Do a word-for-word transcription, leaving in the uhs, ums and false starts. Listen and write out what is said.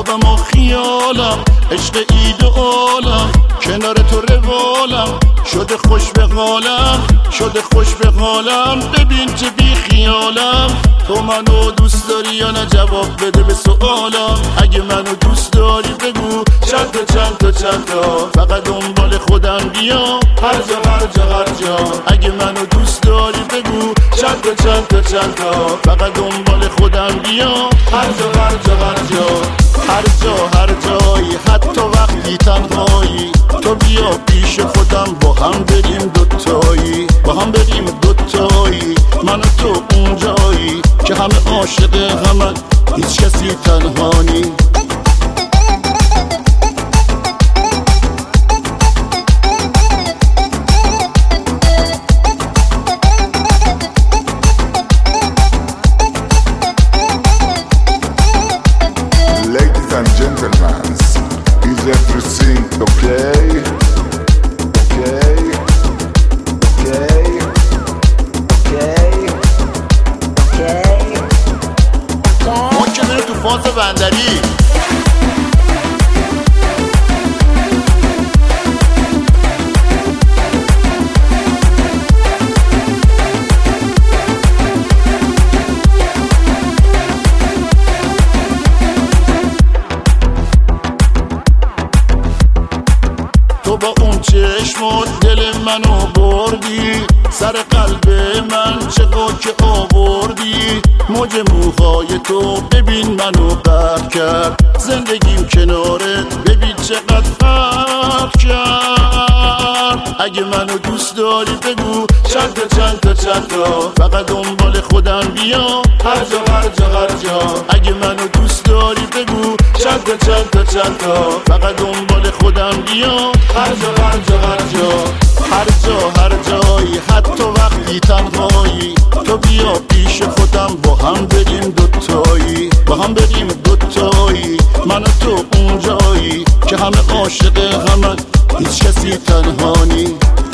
خوابم و خیالم، عشق اید و عالم، کنار تو روالم، شده خوش به حالم، شده خوش به حالم. ببین چه بی خیالم، تو منو دوست داری یا نه؟ جواب بده به سوالم. اگه منو دوست داری بگو چند تا چند تا چند تا، فقط دنبال خودم بیا هر جا هر جا هر جا. اگه منو دوست داری بگو چند تا چند تا چند تا، فقط دنبال خودم بیا هر جا هر جا هر جا. هر جا هر جایی، حتی وقتی تنهایی، تو بیا پیش خودم، با هم بریم دوتایی، با هم بریم دوتایی. من و تو اونجایی که همه عاشق همن، هیچ کسی تنها نی. Ladies and gentlemen, is everything okay? Okay? Okay? Okay? Okay? اون که میره تو فاز بندری. تو با اون چشمات دل منو بردی، سر قلب من چه که آوردی. موج موهای تو ببین منو غرق کرد، زندگیم کنارت ببین چقدر فرق کرد. اگه منو دوست داری بگو چند تا چند تا چند تا، فقط دنبال خودم بیا هر جا هر جا هر جا. اگه منو دوست داری بگو چند تا چند تا چند تا، فقط دنبال خودم بیا هر جا هر جا هر جا. هر جا هر جایی، حتی وقتی تنهایی، تو بیا پیش خودم، با هم بریم دوتایی، با هم بریم دوتایی. من و تو اونجایی که همه عاشق همن، هیچ کسی تنها نی.